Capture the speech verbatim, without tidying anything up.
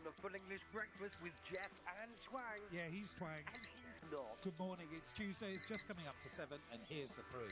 the Full English Breakfast with Jeff and Twang. Yeah, he's Twang. And he's not. Good morning, it's Tuesday, it's just coming up to seven, and here's the crew.